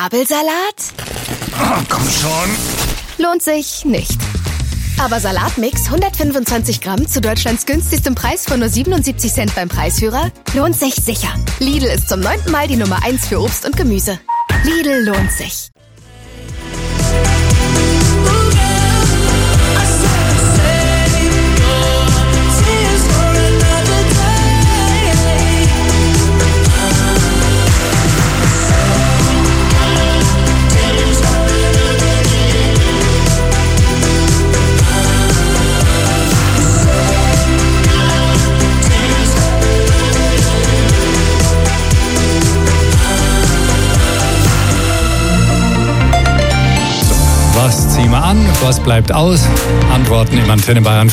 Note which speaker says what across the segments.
Speaker 1: Kabelsalat?
Speaker 2: Oh, komm schon.
Speaker 1: Lohnt sich nicht. Aber Salatmix 125 Gramm zu Deutschlands günstigstem Preis von nur 77 Cent beim Preisführer lohnt sich sicher. Lidl ist zum 9. Mal die Nummer 1 für Obst und Gemüse. Lidl lohnt sich.
Speaker 3: Was ziehen wir an? Was bleibt aus? Antworten im Antenne Bayern.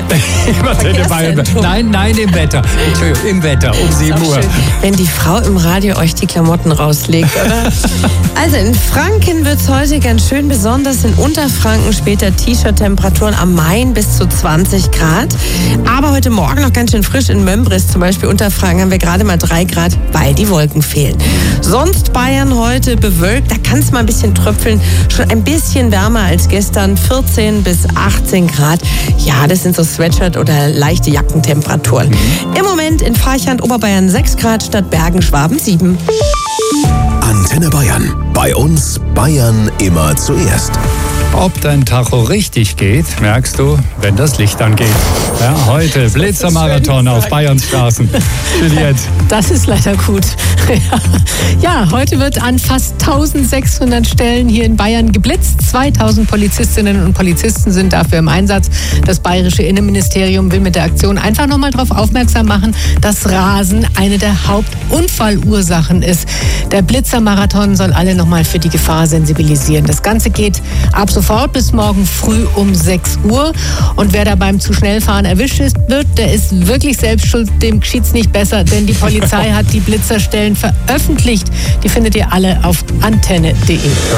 Speaker 3: Nein, im Wetter. Entschuldigung, im Wetter um 7 Uhr.
Speaker 4: Wenn die Frau im Radio euch die Klamotten rauslegt, oder? Also in Franken wird es heute ganz schön, besonders in Unterfranken später T-Shirt-Temperaturen am Main bis zu 20 Grad. Aber heute Morgen noch ganz schön frisch in Mömbris, zum Beispiel Unterfranken, haben wir gerade mal 3 Grad, weil die Wolken fehlen. Sonst Bayern heute bewölkt, da kann es mal ein bisschen tröpfeln, schon ein bisschen wärmer als gestern, 14 bis 18 Grad. Ja, das sind so Sweatshirt- oder leichte Jackentemperaturen. Im Moment in Farchand, Oberbayern 6 Grad, statt Bergen, Schwaben 7.
Speaker 5: Antenne Bayern. Bei uns Bayern immer zuerst.
Speaker 3: Ob dein Tacho richtig geht, merkst du, wenn das Licht angeht. Ja, heute Blitzermarathon auf Bayerns Straßen. Juliette.
Speaker 4: Das ist leider gut. Ja, heute wird an fast 1600 Stellen hier in Bayern geblitzt. 2000 Polizistinnen und Polizisten sind dafür im Einsatz. Das bayerische Innenministerium will mit der Aktion einfach nochmal darauf aufmerksam machen, dass Rasen eine der Hauptunfallursachen ist. Der Blitzermarathon soll alle nochmal für die Gefahr sensibilisieren. Das Ganze geht ab sofort bis morgen früh um 6 Uhr. Und wer da beim zu schnell fahren erwischt wird, der ist wirklich selbst schuld. Dem geschieht's nicht besser, denn die Polizei hat die Blitzerstellen veröffentlicht. Die findet ihr alle auf antenne.de.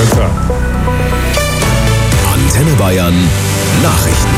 Speaker 5: Antenne Bayern Nachrichten.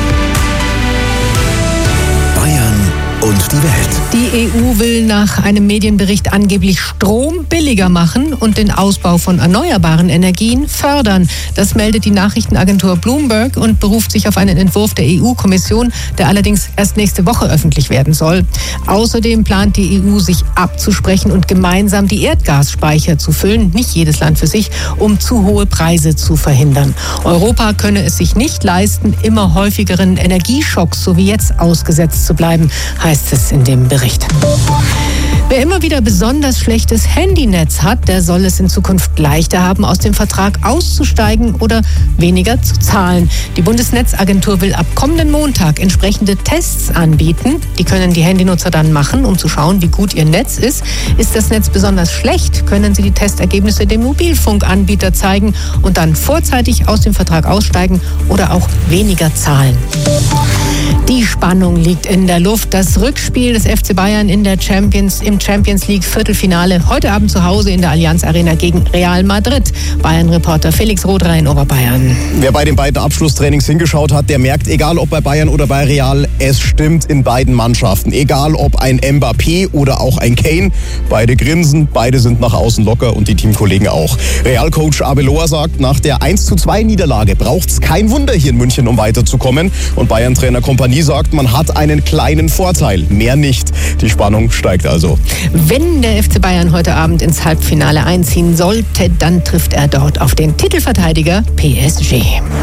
Speaker 5: Bayern und die Welt.
Speaker 4: Die EU will nach einem Medienbericht angeblich Strom billiger machen und den Ausbau von erneuerbaren Energien fördern. Das meldet die Nachrichtenagentur Bloomberg und beruft sich auf einen Entwurf der EU-Kommission, der allerdings erst nächste Woche öffentlich werden soll. Außerdem plant die EU, sich abzusprechen und gemeinsam die Erdgasspeicher zu füllen, nicht jedes Land für sich, um zu hohe Preise zu verhindern. Europa könne es sich nicht leisten, immer häufigeren Energieschocks, so wie jetzt, ausgesetzt zu bleiben, heißt es in dem Bericht. Wer immer wieder besonders schlechtes Handynetz hat, der soll es in Zukunft leichter haben, aus dem Vertrag auszusteigen oder weniger zu zahlen. Die Bundesnetzagentur will ab kommenden Montag entsprechende Tests anbieten. Die können die Handynutzer dann machen, um zu schauen, wie gut ihr Netz ist. Ist das Netz besonders schlecht, können sie die Testergebnisse dem Mobilfunkanbieter zeigen und dann vorzeitig aus dem Vertrag aussteigen oder auch weniger zahlen. Die Spannung liegt in der Luft. Das Rückspiel des FC Bayern im Champions League Viertelfinale heute Abend zu Hause in der Allianz Arena gegen Real Madrid. Bayern-Reporter Felix Roderer in Oberbayern.
Speaker 6: Wer bei den beiden Abschlusstrainings hingeschaut hat, der merkt, egal ob bei Bayern oder bei Real, es stimmt in beiden Mannschaften. Egal ob ein Mbappé oder auch ein Kane, beide grinsen, beide sind nach außen locker und die Teamkollegen auch. Real-Coach Arbeloa sagt, nach der 1:2 Niederlage braucht es kein Wunder hier in München, um weiterzukommen. Und Bayern-Trainer Kompanie sagt, man hat einen kleinen Vorteil, mehr nicht. Die Spannung steigt also.
Speaker 4: Wenn der FC Bayern heute Abend ins Halbfinale einziehen sollte, dann trifft er dort auf den Titelverteidiger PSG.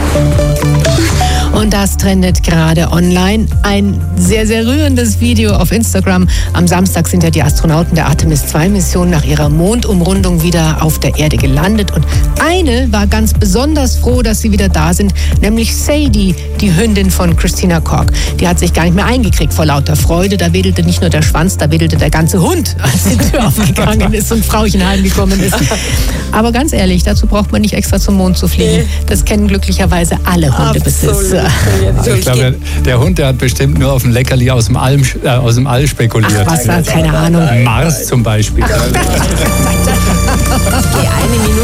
Speaker 4: Und das trendet gerade online. Ein sehr, sehr rührendes Video auf Instagram. Am Samstag sind ja die Astronauten der Artemis-2-Mission nach ihrer Mondumrundung wieder auf der Erde gelandet. Und eine war ganz besonders froh, dass sie wieder da sind, nämlich Sadie, die Hündin von Christina Koch. Die hat sich gar nicht mehr eingekriegt vor lauter Freude. Da wedelte nicht nur der Schwanz, da wedelte der ganze Hund, als die Tür aufgegangen ist und Frauchen heimgekommen ist. Aber ganz ehrlich, dazu braucht man nicht extra zum Mond zu fliegen. Das kennen glücklicherweise alle Hundebesitzer.
Speaker 3: Ich glaube, der Hund, der hat bestimmt nur auf ein Leckerli aus dem All spekuliert.
Speaker 4: Ach, was, keine Ahnung.
Speaker 3: Mars zum Beispiel.
Speaker 4: Die eine Minute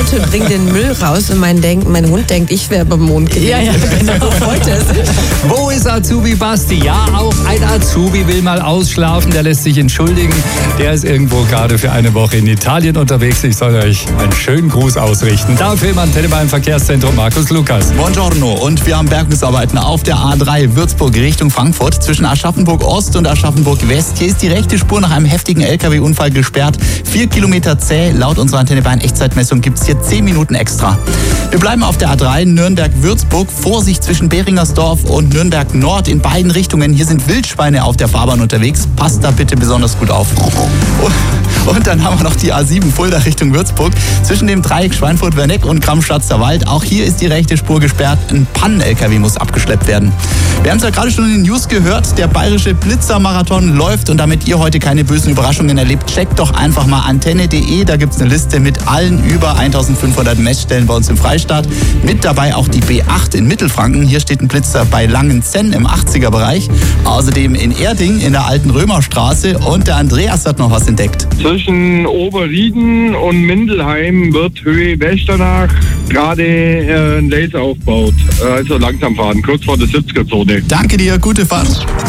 Speaker 7: Auto und bringe den Müll raus und mein Hund denkt, ich wäre beim Mond gewesen.
Speaker 4: Ja, genau.
Speaker 3: Wo ist Azubi Basti? Ja, auch ein Azubi will mal ausschlafen, der lässt sich entschuldigen. Der ist irgendwo gerade für eine Woche in Italien unterwegs. Ich soll euch einen schönen Gruß ausrichten. Dafür im Antenne beim Verkehrszentrum Markus Lukas.
Speaker 8: Buongiorno, und wir haben Bergungsarbeiten auf der A3 Würzburg Richtung Frankfurt zwischen Aschaffenburg Ost und Aschaffenburg West. Hier ist die rechte Spur nach einem heftigen LKW-Unfall gesperrt. 4 Kilometer zäh. Laut unserer Antenne Bayern Echtzeitmessung gibt es hier 10 Minuten extra. Wir bleiben auf der A3 Nürnberg-Würzburg. Vorsicht zwischen Beringersdorf und Nürnberg Nord in beiden Richtungen. Hier sind Wildschweine auf der Fahrbahn unterwegs. Passt da bitte besonders gut auf. Und dann haben wir noch die A7 Fulda Richtung Würzburg zwischen dem Dreieck Schweinfurt-Werneck und Gramm-Schatzer Wald. Auch hier ist die rechte Spur gesperrt. Ein Pannen-LKW muss abgeschleppt werden. Wir haben es ja gerade schon in den News gehört. Der bayerische Blitzermarathon läuft, und damit ihr heute keine bösen Überraschungen erlebt, checkt doch einfach mal antenne.de. Da gibt es eine Liste mit allen über 1500 Messstellen bei uns im Freistaat. Mit dabei auch die B8 in Mittelfranken. Hier steht ein Blitzer bei Langenzenn im 80er-Bereich. Außerdem in Erding in der alten Römerstraße. Und der Andreas hat noch was entdeckt.
Speaker 9: Zwischen Oberrieden und Mindelheim wird Höhe Westernach gerade ein Laser aufgebaut. Also langsam fahren, kurz vor der 70er-Zone.
Speaker 8: Danke dir, gute Fahrt.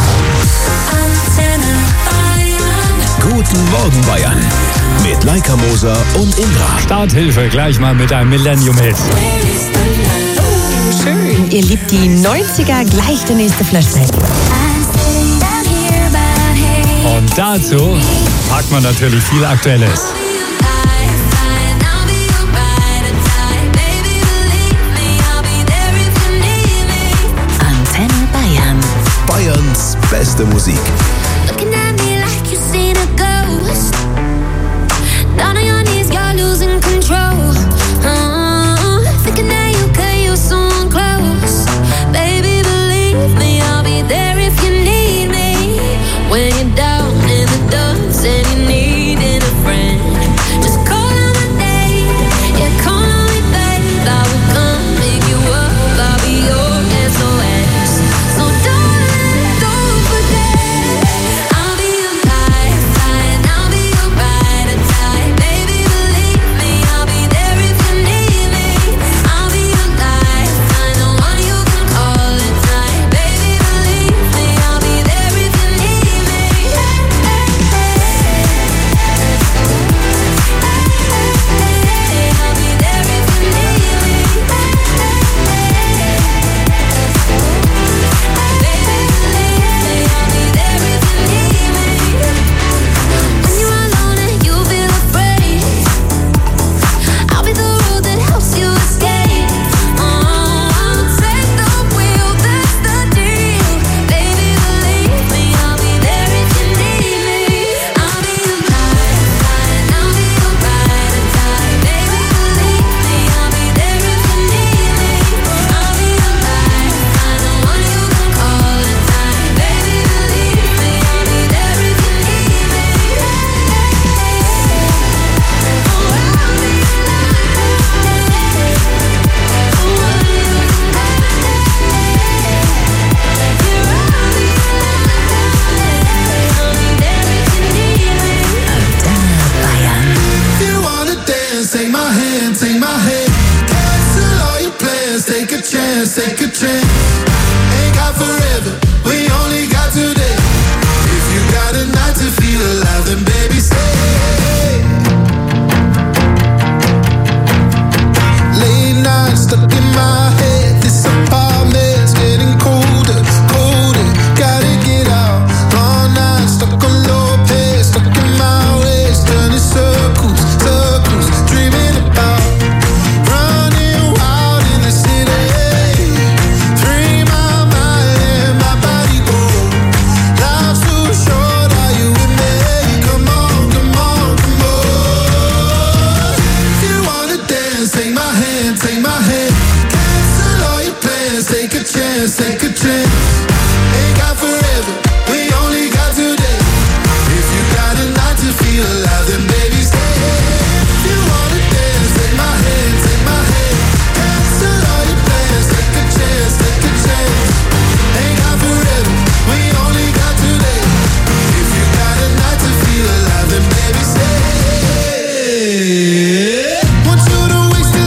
Speaker 5: Guten Morgen Bayern. Mit Laika Moser und Indra.
Speaker 3: Starthilfe gleich mal mit einem Millennium-Hit.
Speaker 7: Schön. Ihr liebt die 90er, gleich der nächste Flashback.
Speaker 3: Und dazu packt man natürlich viel Aktuelles.
Speaker 5: Antenne Bayern. Bayerns beste Musik.
Speaker 10: Want you to waste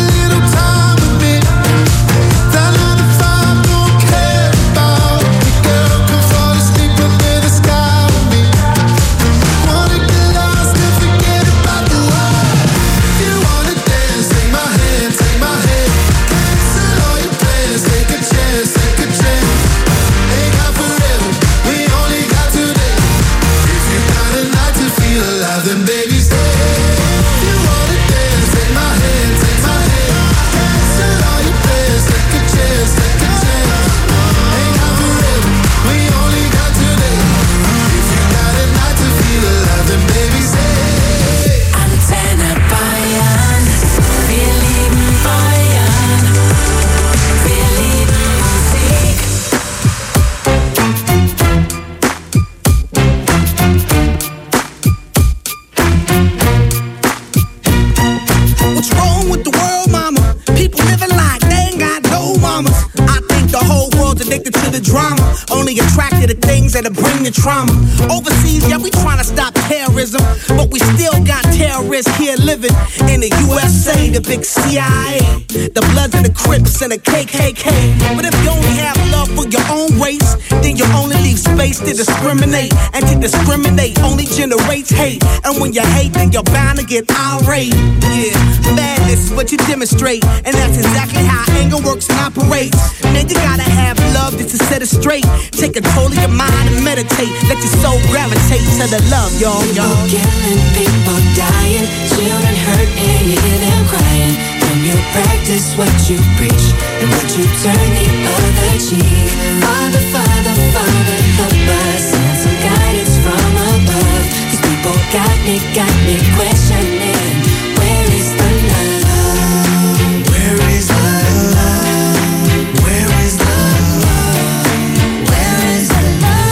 Speaker 10: to the things that'll bring the trauma. Overseas, yeah, we trying to stop terrorism, but we still got terrorists here living in the USA, the big CIA, the Bloods and the Crips and the KKK. But if you only have love for your own race, then you only leave space to discriminate. And to discriminate only generates hate. And when you hate, then you're bound to get irate. Yeah, madness is what you demonstrate, and that's exactly how anger works and operates. Man, you gotta have love just to set it straight. Take control of your mind and meditate. Let your soul gravitate to the love, y'all.
Speaker 11: People killing, people dying, children hurt and you hear them crying. When you practice what you preach, and would you turn the other cheek? Father, Father, Father, help us, send some guidance from above. These people got me questioning, where is the love? Where is the love? Where is the love? Where is the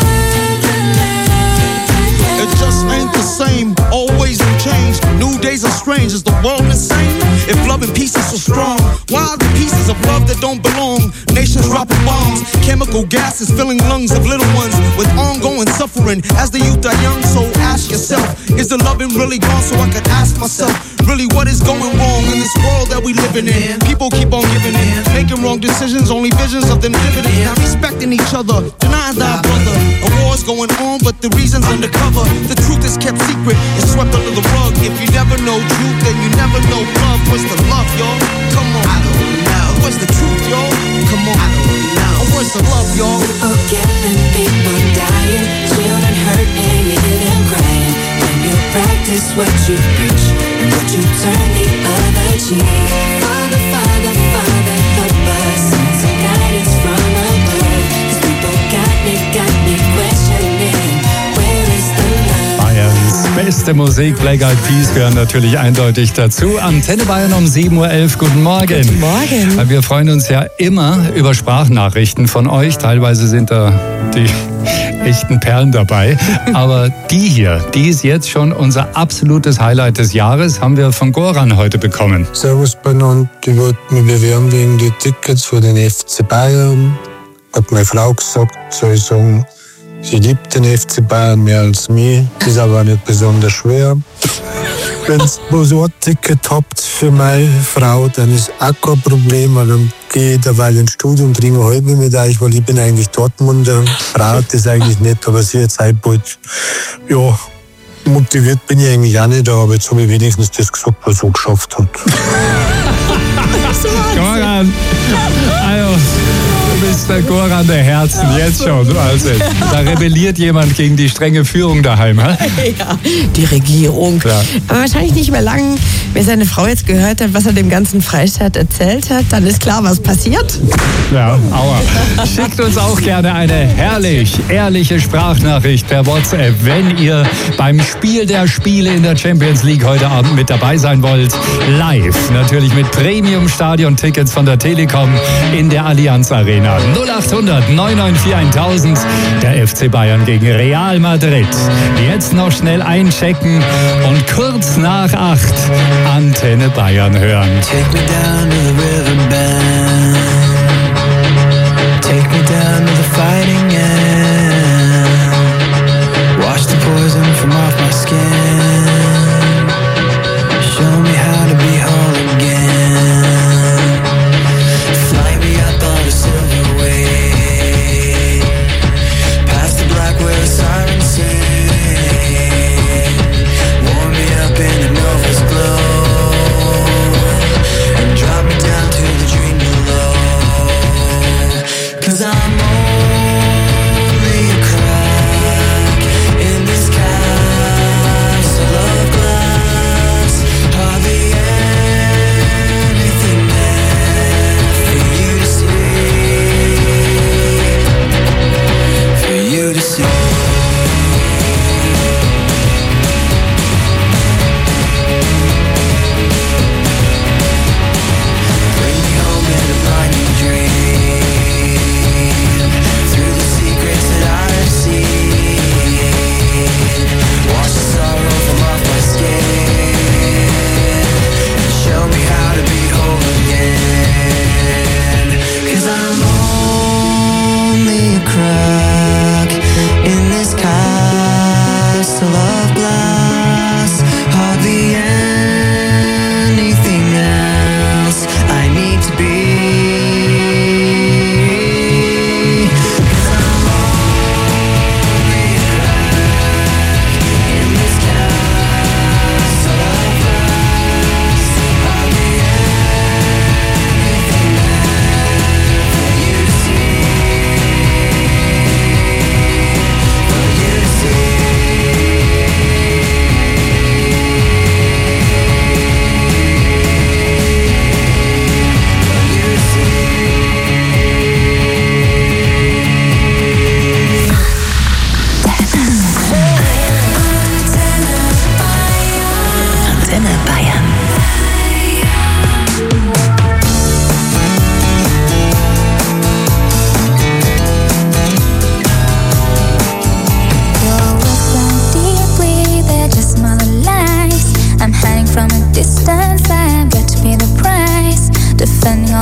Speaker 11: love?
Speaker 12: It just ain't the same, always in change. New days are strange, is the world insane? If love and peace is so strong, why are the pieces of love that don't belong? Nations dropping bombs, chemical gases filling lungs of little ones with ongoing suffering as the youth are young. So ask yourself, is the loving really gone? So I could ask myself, really what is going wrong in this world that we living in? People keep on giving in, making wrong decisions, only visions of them dividends. Not respecting each other, denying thy brother. A war's going on, but the reason's undercover. The truth is kept secret, it's swept under the rug. If you never know truth, then you never know love. What's the love, y'all? Come on. I don't know. What's the truth, y'all? Come on. I don't know. What's the love, y'all?
Speaker 11: People killing, people dying, children hurt and you hear them crying. When you practice what you preach, and would you turn the other cheek? Father, Father, Father, help us, send some guidance from above. These people got me questioning, where is the love?
Speaker 3: Bayerns beste Musik, Black Eyed Peas, gehören natürlich eindeutig dazu. Antenne Bayern um 7.11 Uhr. Guten Morgen.
Speaker 7: Guten Morgen.
Speaker 3: Wir freuen uns ja immer über Sprachnachrichten von euch. Teilweise sind da die echten Perlen dabei. Aber die hier, die ist jetzt schon unser absolutes Highlight des Jahres, haben wir von Goran heute bekommen.
Speaker 13: Servus benannt, ich wollte mich bewerben wegen die Tickets für den FC Bayern. Hat meine Frau gesagt, soll ich sagen, sie liebt den FC Bayern mehr als mich, ist aber nicht besonders schwer. Wenn ihr so ein Ticket habt für meine Frau, dann ist auch kein Problem, weil dann gehe ich derweil ins Studio und trinke eine halbe mit euch, weil ich bin eigentlich Dortmunder. Braucht das eigentlich nicht, aber sie jetzt halt bald, ja, motiviert bin ich eigentlich auch nicht, aber jetzt habe ich wenigstens das gesagt, was so geschafft hat.
Speaker 3: Goran, also, du bist der Goran der Herzen, jetzt schon. Also, da rebelliert jemand gegen die strenge Führung daheim. Hä?
Speaker 7: Ja, die Regierung.
Speaker 3: Klar.
Speaker 7: Aber wahrscheinlich nicht mehr lang, wenn seine Frau jetzt gehört hat, was er dem ganzen Freistaat erzählt hat, dann ist klar, was passiert.
Speaker 3: Ja, aua. Schickt uns auch gerne eine herrlich, ehrliche Sprachnachricht per WhatsApp, wenn ihr beim Spiel der Spiele in der Champions League heute Abend mit dabei sein wollt. Live, natürlich mit Premium-Stadion-Tickets von der Telekom in der Allianz Arena. 0800 994 1000, der FC Bayern gegen Real Madrid. Jetzt noch schnell einchecken und kurz nach 8 Antenne Bayern hören.
Speaker 11: Take me down to the riverbed. Take me down to the fighting end. Wash the poison from off my skin. Show me how to be whole again. Fly me up on a silver wave. Past the black where the sirens sing. Warm me up in the Nova's glow. And drop me down to the dream below. 'Cause I'm on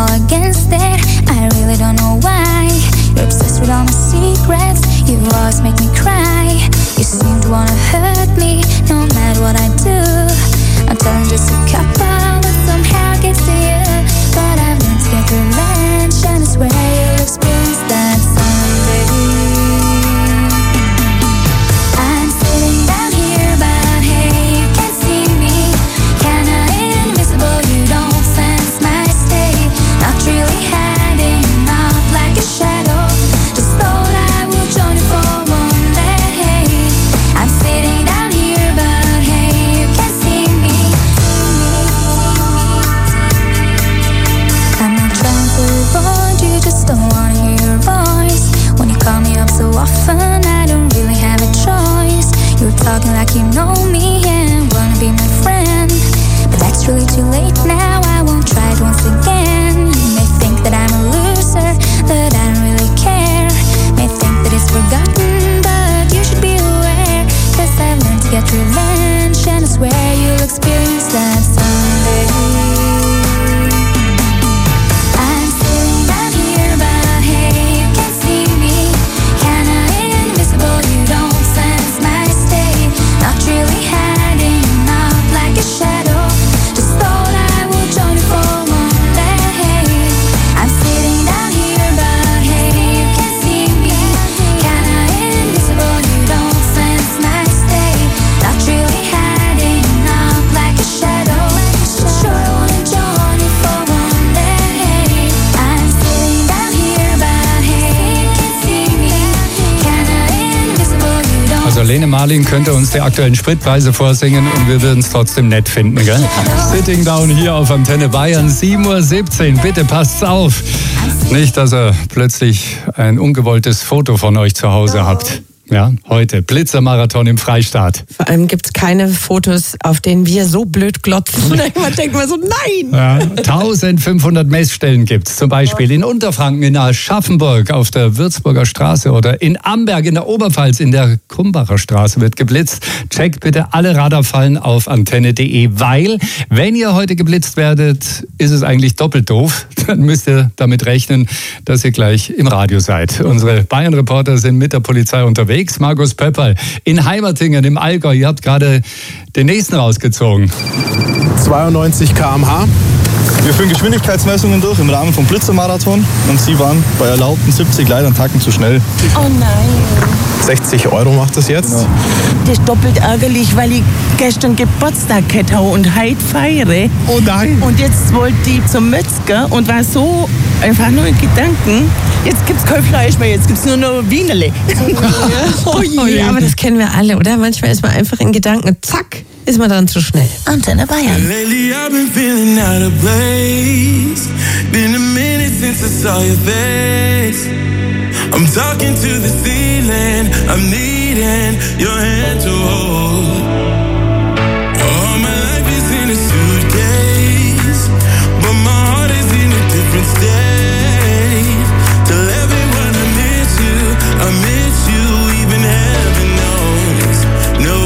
Speaker 14: against it. I really don't know why. You're obsessed with all my secrets. You always make me cry. You seem to wanna hurt me, no matter what I do. I'm telling just a couple, but somehow it gets to you. But I've learned to get revenge, and I swear you'll experience that someday. I'm sitting down here, but hey, you can't see me. Kinda invisible, you don't sense my state. Not really hiding up like a shadow. Just thought I will join you for one day. I'm sitting down here, but hey, you can't see me. I'm not trying to avoid you, just don't wanna hear your voice. When you call me up so often, I don't really have a choice. You're talking like you know me and wanna be my friend, but that's really too late now. I won't try it once again. You may think that I'm a loser, that I don't really care. May think that it's forgotten, but you should be aware. 'Cause I've learned to get revenge, and I swear you'll experience that someday. I'm sitting down here, but hey, you can't see me. Kinda invisible, you don't sense my state. Not really hiding up like a shadow. Just thought I would join you for one day. I'm sitting down here, but hey, you can't see me. Kinda invisible, you don't sense my state. Not really hiding up like a shadow. Sure, I wanna join you for one day. I'm sitting down here, but hey, you can't see me. Kinda invisible, you don't.
Speaker 3: Also Lene Marlin könnte uns die aktuellen Spritpreise vorsingen und wir würden es trotzdem nett finden, gell? Sitting Down hier auf Antenne Bayern, 7:17 Uhr. Bitte passt's auf. Nicht, dass ihr plötzlich ein ungewolltes Foto von euch zu Hause habt. Ja, heute Blitzermarathon im Freistaat.
Speaker 7: Vor allem gibt es keine Fotos, auf denen wir so blöd glotzen. Man denkt mal so, nein!
Speaker 3: Ja, 1500 Messstellen gibt's, zum Beispiel in Unterfranken, in Aschaffenburg auf der Würzburger Straße oder in Amberg in der Oberpfalz in der Krumbacher Straße wird geblitzt. Checkt bitte alle Radarfallen auf antenne.de, weil wenn ihr heute geblitzt werdet, ist es eigentlich doppelt doof. Dann müsst ihr damit rechnen, dass ihr gleich im Radio seid. Unsere Bayern-Reporter sind mit der Polizei unterwegs. Markus Pöpperl in Heimertingen im Allgäu. Ihr habt gerade den nächsten rausgezogen.
Speaker 15: 92 km/h. Wir führen Geschwindigkeitsmessungen durch im Rahmen vom Blitzermarathon und Sie waren bei erlaubten 70 leider einen Tacken zu schnell.
Speaker 16: Oh nein.
Speaker 15: 60 € macht das jetzt. Genau.
Speaker 16: Das ist doppelt ärgerlich, weil ich gestern Geburtstag gehabt habe und heute feiere.
Speaker 15: Oh nein.
Speaker 16: Und jetzt wollte ich zum Metzger und war so einfach nur in Gedanken, jetzt gibt's kein Fleisch mehr, jetzt gibt's nur noch Wienerle.
Speaker 7: Oh je, aber das kennen wir alle, oder? Manchmal ist man einfach in Gedanken, zack, ist man dann zu schnell.
Speaker 14: Antenne Bayern.
Speaker 11: Lately I've been feeling out of place. Been a minute since I saw your face. I'm talking to the ceiling. I'm needing your hand to hold. All my life is in a suitcase, but my heart is in a different state. Tell everyone I miss you, even heaven knows. No,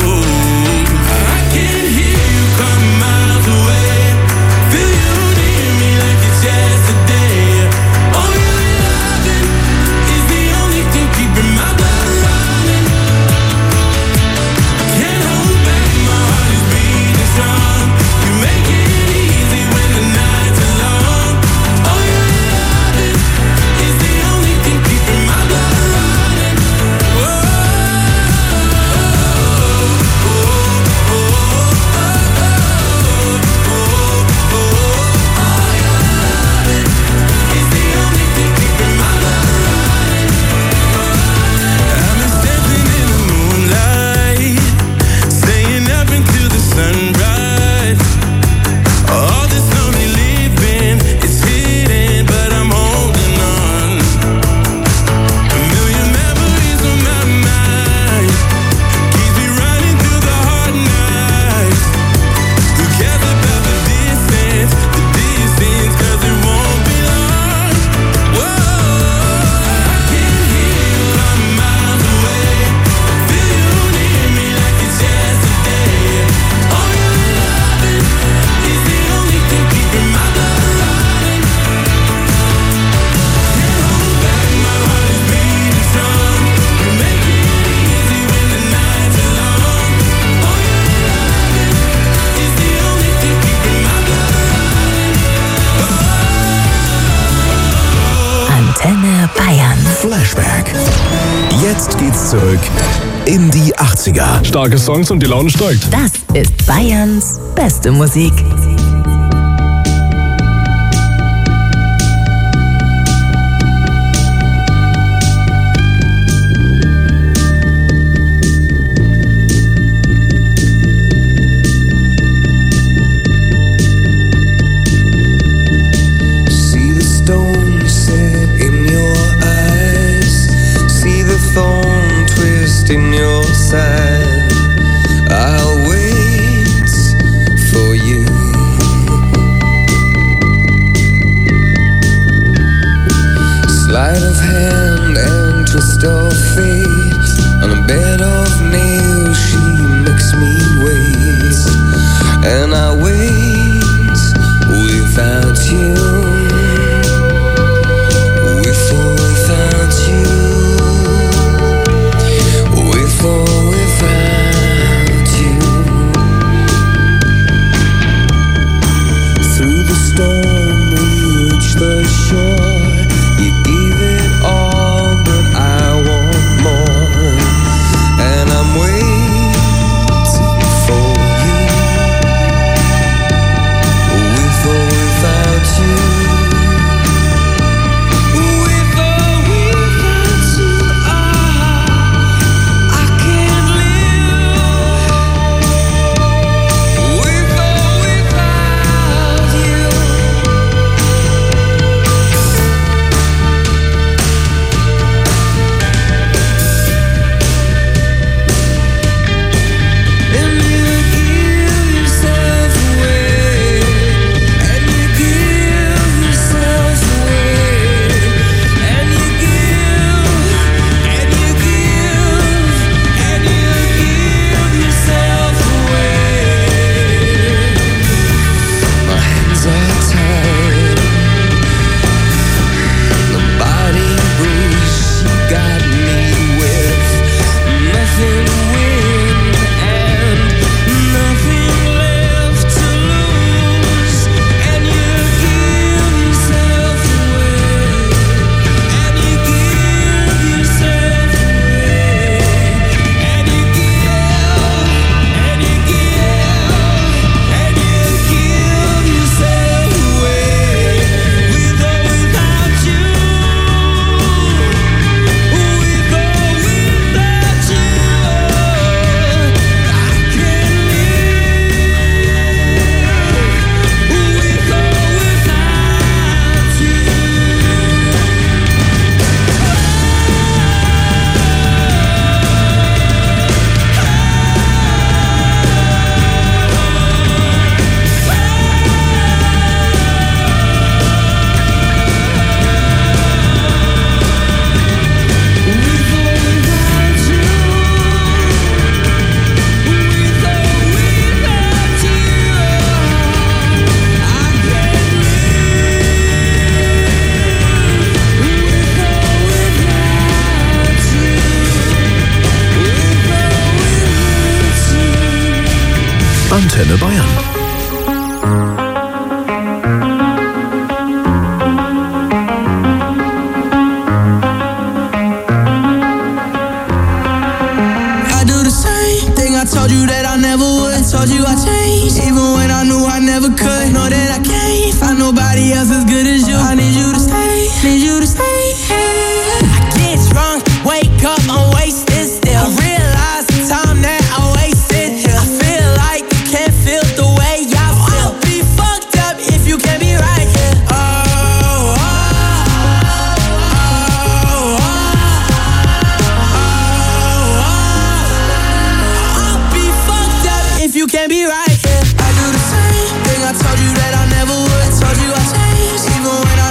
Speaker 11: I can hear you come miles away. Feel you near me like it's yesterday. Oh, your loving is the only thing keeping my blood running. Can't hold back.
Speaker 5: zurück in die 80er.
Speaker 2: Starke Songs und die Laune steigt.
Speaker 17: Das ist Bayerns beste Musik.
Speaker 11: In your side, I'll wait for you. Sleight of hand and twist of fate. On a bed of nails, she makes me wait, and I wait without you. Without you. The shore, you gave it all, but I want more, and I'm waiting for you. With or without you, with or without you, I can't live. With or without you.
Speaker 5: Antenne Bayern.
Speaker 10: I told you that I never would. I told you I changed, even when I knew I never could. Know that I can't find nobody else as good as you. I need you to stay, need you to stay. I get drunk, wake up, I'm wasted still. I realize the time that I wasted here. I feel like you can't feel the way I feel. I'll be fucked up if you can't be right here. If you can't be right here, I do the same thing. I told you that I never would. I told you I changed, even when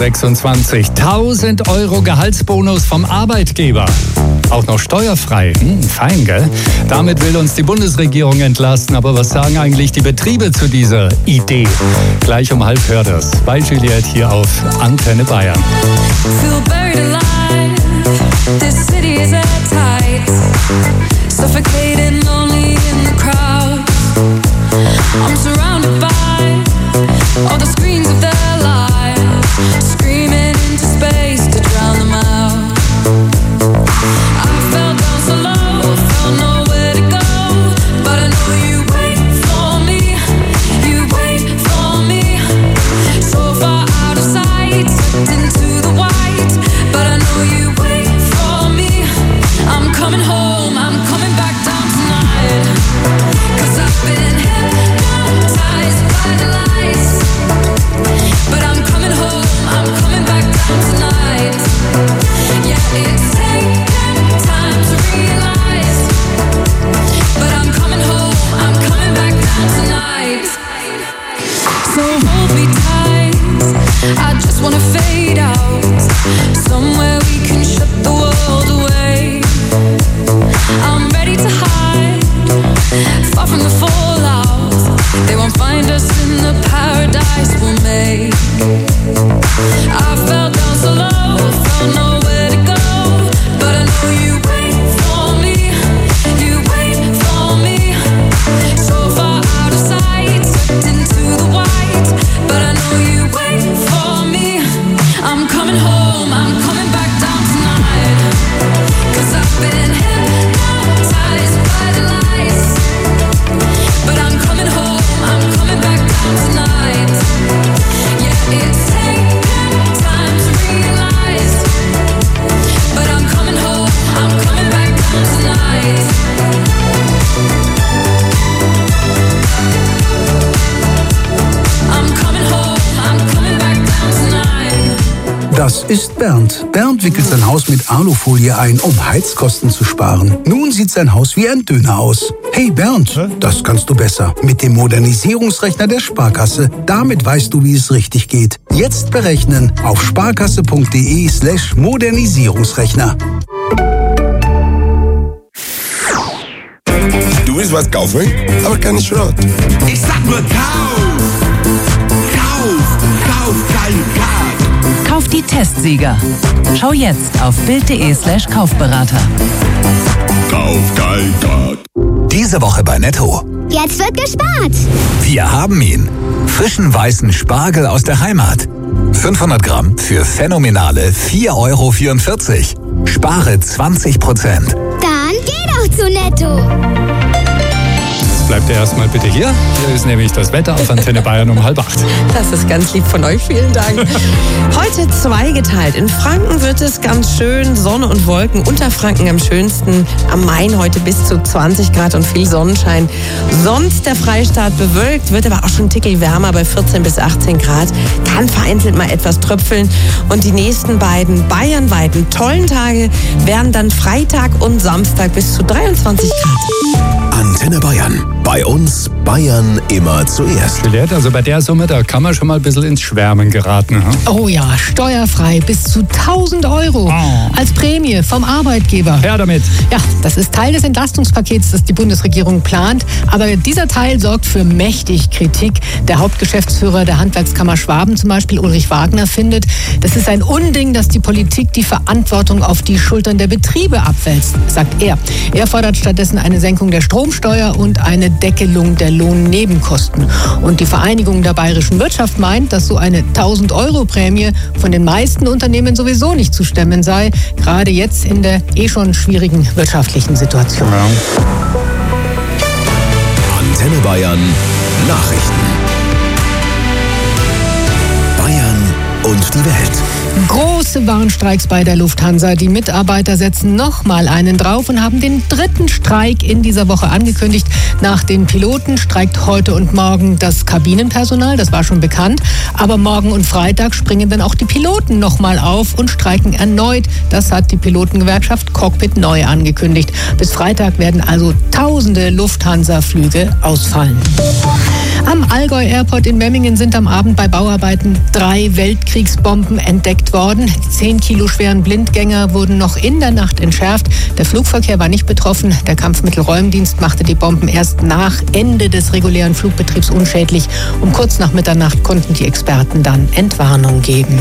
Speaker 3: 26. 1000 Euro Gehaltsbonus vom Arbeitgeber. Auch noch steuerfrei. Fein, gell? Damit will uns die Bundesregierung entlasten. Aber was sagen eigentlich die Betriebe zu dieser Idee? Gleich um 12 hört das. Bei Juliette hier auf Antenne Bayern.
Speaker 11: Feel buried alive. This city is at tight. Suffocating, lonely in the crowd. I'm surrounded by all the screens of their lives, screaming into space to drown them out. I fell down so low, felt nowhere to go, but I know you wait for me, you wait for me. So far out of sight, sucked into the white, but I know you wait for me. I'm coming home, I'm coming back down tonight, 'cause I've been hypnotized by the lights. But I'm coming home, I'm coming back down tonight. Yeah, it's taken time to realize, but I'm coming home, I'm coming back down tonight. So hold me tight, I just wanna fade out, somewhere we can shut the world away. I'm ready to hide, far from the fallout. They won't find us in the paradise we'll make. I fell down so low, felt nowhere to go, but I know you wait for me, you wait for me. So far out of sight, sucked into the white, but I know you wait for me. I'm coming home, I'm coming back down tonight, 'cause I've been hypnotized by the lights. But I'm coming home, I'm coming back down tonight. Yeah, it's taken time to realize, but I'm coming home, I'm coming back down tonight. I'm coming home, I'm coming back down tonight.
Speaker 18: Das ist Bernd. Bernd wickelt sein Haus mit Alufolie ein, um Heizkosten zu sparen. Nun sieht sein Haus wie ein Döner aus. Hey Bernd, das kannst du besser. Mit dem Modernisierungsrechner der Sparkasse. Damit weißt du, wie es richtig geht. Jetzt berechnen auf sparkasse.de/Modernisierungsrechner.
Speaker 19: Du willst was kaufen, aber keine Schrott.
Speaker 10: Ich sag nur kauf! Kauf! Kauf kein Kauf!
Speaker 17: Kauf die Testsieger. Schau jetzt auf bild.de/Kaufberater.
Speaker 19: Kauf kein Kauf.
Speaker 5: Diese Woche bei Netto.
Speaker 14: Jetzt wird gespart.
Speaker 5: Wir haben ihn. Frischen weißen Spargel aus der Heimat. 500 Gramm für phänomenale 4,44 €. Spare 20%.
Speaker 14: Dann geh doch zu Netto.
Speaker 3: Bleibt ihr erstmal bitte hier. Hier ist nämlich das Wetter auf Antenne Bayern um 7:30.
Speaker 7: Das ist ganz lieb von euch, vielen Dank. Heute zweigeteilt. In Franken wird es ganz schön, Sonne und Wolken. Unterfranken am schönsten, am Main heute bis zu 20 Grad und viel Sonnenschein. Sonst der Freistaat bewölkt, wird aber auch schon ein Tickel wärmer bei 14 bis 18 Grad. Kann vereinzelt mal etwas tröpfeln. Und die nächsten beiden bayernweiten tollen Tage werden dann Freitag und Samstag bis zu 23 Grad.
Speaker 5: Antenne Bayern. Bei uns Bayern immer zuerst.
Speaker 3: Juliette, also bei der Summe, da kann man schon mal ein bisschen ins Schwärmen geraten. Hm?
Speaker 4: Oh ja, steuerfrei bis zu 1000 Euro als Prämie vom Arbeitgeber.
Speaker 3: Her damit.
Speaker 4: Ja, das ist Teil des Entlastungspakets, das die Bundesregierung plant. Aber dieser Teil sorgt für mächtig Kritik. Der Hauptgeschäftsführer der Handwerkskammer Schwaben zum Beispiel, Ulrich Wagner, findet, das ist ein Unding, dass die Politik die Verantwortung auf die Schultern der Betriebe abwälzt, sagt er. Er fordert stattdessen eine Senkung der Stromsteuer und eine Deckelung der Lohnnebenkosten. Und die Vereinigung der bayerischen Wirtschaft meint, dass so eine 1000-Euro-Prämie von den meisten Unternehmen sowieso nicht zu stemmen sei, gerade jetzt in der schon schwierigen wirtschaftlichen Situation.
Speaker 3: Ja.
Speaker 5: Antenne Bayern Nachrichten. Bayern und die Welt.
Speaker 4: Große Warnstreiks bei der Lufthansa. Die Mitarbeiter setzen nochmal einen drauf und haben den 3. Streik in dieser Woche angekündigt. Nach den Piloten streikt heute und morgen das Kabinenpersonal, das war schon bekannt. Aber morgen und Freitag springen dann auch die Piloten nochmal auf und streiken erneut. Das hat die Pilotengewerkschaft Cockpit neu angekündigt. Bis Freitag werden also tausende Lufthansa-Flüge ausfallen. Am Allgäu Airport in Memmingen sind am Abend bei Bauarbeiten 3 Weltkriegsbomben entdeckt worden. Die 10 Kilo schweren Blindgänger wurden noch in der Nacht entschärft. Der Flugverkehr war nicht betroffen. Der Kampfmittelräumdienst machte die Bomben erst nach Ende des regulären Flugbetriebs unschädlich. Um kurz nach Mitternacht konnten die Experten dann Entwarnung geben.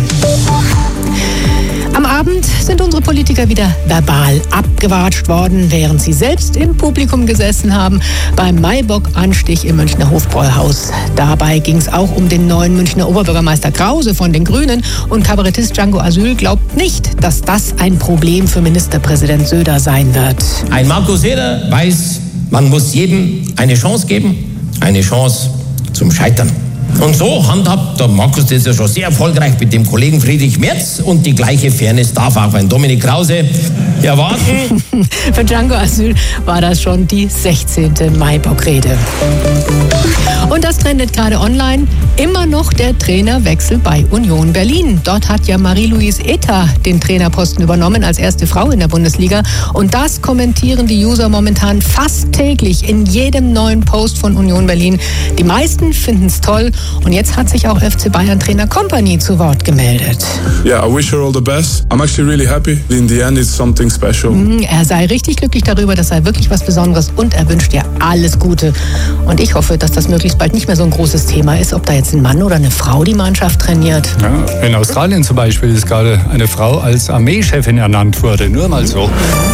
Speaker 4: Am Abend sind unsere Politiker wieder verbal abgewatscht worden, während sie selbst im Publikum gesessen haben beim Maibock-Anstich im Münchner Hofbräuhaus. Dabei ging es auch um den neuen Münchner Oberbürgermeister Krause von den Grünen und Kabarettist Django Asyl glaubt nicht, dass das ein Problem für Ministerpräsident Söder sein wird.
Speaker 20: Ein Markus Söder weiß, man muss jedem eine Chance geben, eine Chance zum Scheitern. Und so handhabt der Markus das ja schon sehr erfolgreich mit dem Kollegen Friedrich Merz und die gleiche Fairness darf auch ein Dominik Krause erwarten.
Speaker 4: Für Django Asyl war das schon die 16. Maibock-Rede. Und das trendet gerade online. Immer noch der Trainerwechsel bei Union Berlin. Dort hat ja Marie-Louise Eta den Trainerposten übernommen als erste Frau in der Bundesliga. Und das kommentieren die User momentan fast täglich in jedem neuen Post von Union Berlin. Die meisten finden es toll. Und jetzt hat sich auch FC Bayern Trainer Kompany zu Wort gemeldet.
Speaker 13: Yeah, I wish her all the best. I'm actually really happy. In the end, it's something special.
Speaker 4: Er sei richtig glücklich darüber, das sei wirklich was Besonderes und er wünscht dir alles Gute. Und ich hoffe, dass das möglichst bald nicht mehr so ein großes Thema ist, ob da jetzt ein Mann oder eine Frau die Mannschaft trainiert.
Speaker 3: Ja, in Australien zum Beispiel ist gerade eine Frau als Armeechefin ernannt wurde. Nur mal so. Ja.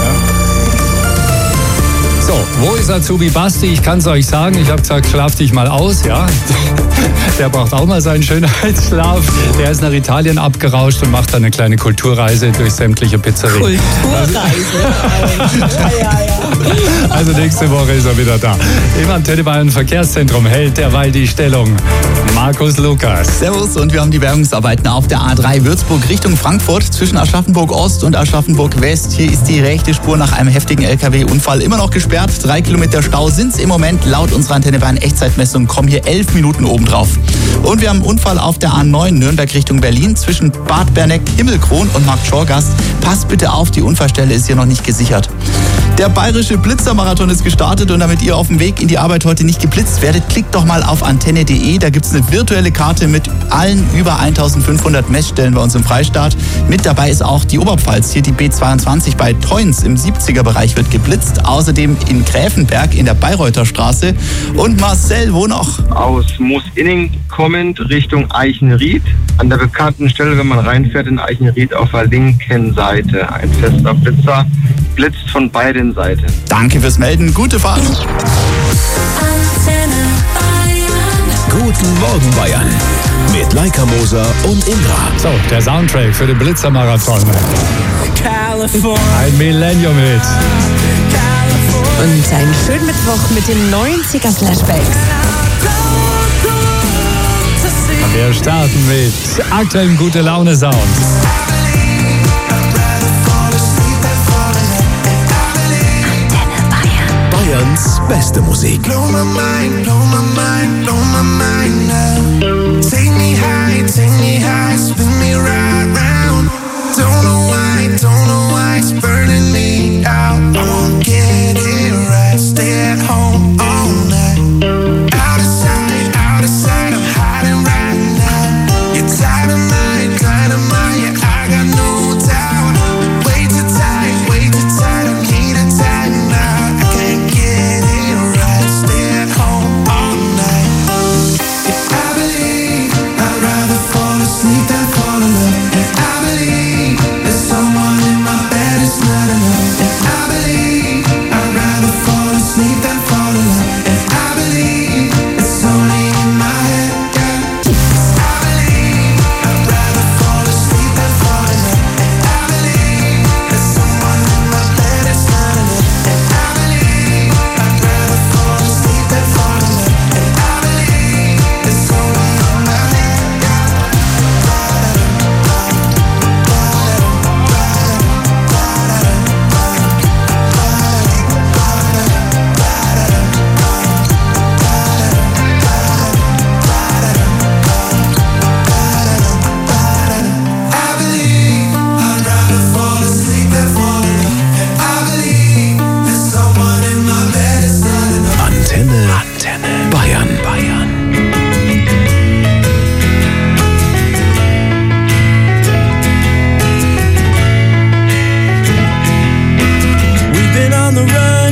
Speaker 3: So, wo ist Azubi Basti? Ich kann es euch sagen. Ich habe gesagt, schlaf dich mal aus. Ja, der braucht auch mal seinen Schönheitsschlaf. Der ist nach Italien abgerauscht und macht dann eine kleine Kulturreise durch sämtliche Pizzerien. Also nächste Woche ist er wieder da. Im Antenne Bayern Verkehrszentrum hält derweil die Stellung Markus Lukas.
Speaker 8: Servus, und wir haben die Bergungsarbeiten auf der A3 Würzburg Richtung Frankfurt zwischen Aschaffenburg Ost und Aschaffenburg West. Hier ist die rechte Spur nach einem heftigen LKW-Unfall immer noch gesperrt. 3 Kilometer Stau sind es im Moment. Laut unserer Antenne Bayern Echtzeitmessung kommen hier 11 Minuten obendrauf. Und wir haben einen Unfall auf der A9 Nürnberg Richtung Berlin zwischen Bad Berneck, Himmelkron und Marktschorgast. Passt bitte auf, die Unfallstelle ist hier noch nicht gesichert. Der bayerische Blitzermarathon ist gestartet und damit ihr auf dem Weg in die Arbeit heute nicht geblitzt werdet, klickt doch mal auf antenne.de. Da gibt es eine virtuelle Karte mit allen über 1500 Messstellen bei uns im Freistaat. Mit dabei ist auch die Oberpfalz. Hier die B22 bei Teunz im 70er-Bereich wird geblitzt. Außerdem in Gräfenberg in der Bayreuther Straße. Und Marcel, wo noch?
Speaker 21: Aus Moosinning kommend Richtung Eichenried. An der bekannten Stelle, wenn man reinfährt in Eichenried auf der linken Seite. Ein fester Blitzer blitzt von beiden Seiten.
Speaker 8: Danke fürs Melden. Gute Fahrt.
Speaker 5: Guten Morgen Bayern. Mit Laika Moser und Indra.
Speaker 3: So, der Soundtrack für den Blitzermarathon. Ein Millennium-Hit.
Speaker 7: Und einen schönen Mittwoch mit den 90er-Flashbacks.
Speaker 3: Wir starten mit aktuellem Gute-Laune-Sound.
Speaker 5: Bayerns beste Musik.
Speaker 11: Blow my mind, blow my mind, blow my mind now. Take me high, spin me right round. Don't know why it's burning me out. I won't get it right, stay at home all night. Out of sight, I'm hiding right now. You're dynamite, yeah, I got no doubt. Way too tight, I need a time now. I can't get it right, stay at home all night. I believe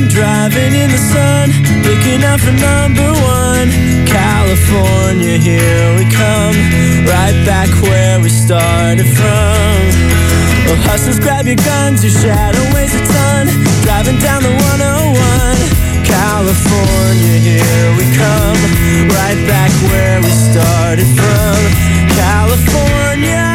Speaker 1: driving in the sun, looking out for number one. California, here we come, right back where we started from. Well, hustlers, grab your guns, your shadow weighs a ton, driving down the 101. California, here we come, right back where we started from. California.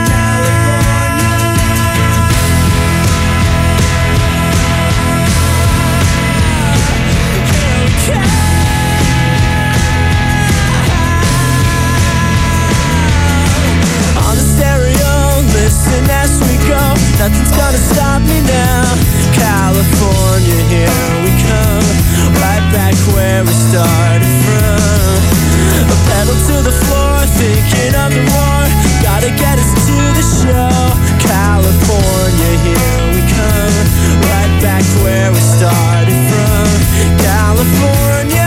Speaker 1: Listen as we go, nothing's gonna stop me now. California, here we come, right back where we started from. A pedal to the floor, thinking of the war, gotta get us to the show. California, here we come, right back where we started from. California.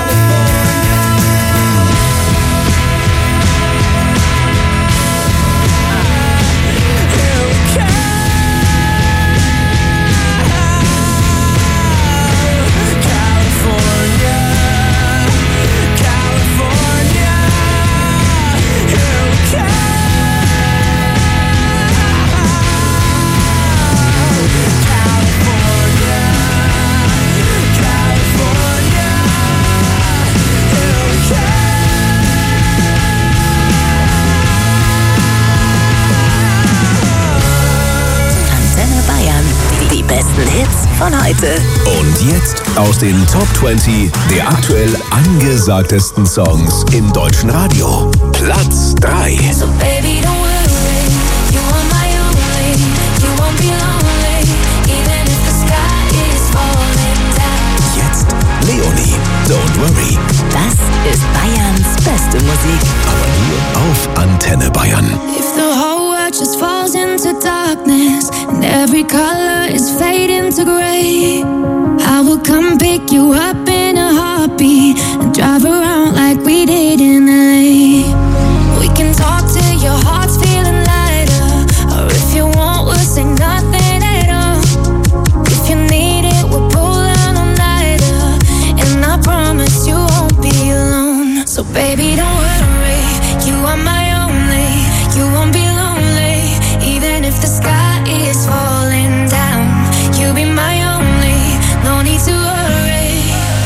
Speaker 22: Hits von heute.
Speaker 23: Und jetzt aus den Top 20 der aktuell angesagtesten Songs im deutschen Radio. Platz 3.
Speaker 14: So baby, don't worry, you are my only, you won't be lonely, even if the sky is falling down.
Speaker 23: Jetzt Leonie, Don't Worry.
Speaker 22: Das ist Bayerns beste Musik.
Speaker 23: Aber nur auf Antenne Bayern.
Speaker 14: If the whole world just falls into darkness and every color is fading to gray, I will come pick you up in a heartbeat and drive around like we did in LA. We can talk till your heart's feeling lighter, or if you want, we'll say nothing at all. If you need it, we'll pull an all-nighter, and I promise you won't be alone. So baby, don't worry, you are my only, you won't be lonely, even if the sky is falling down. You'll be my only, no need to worry.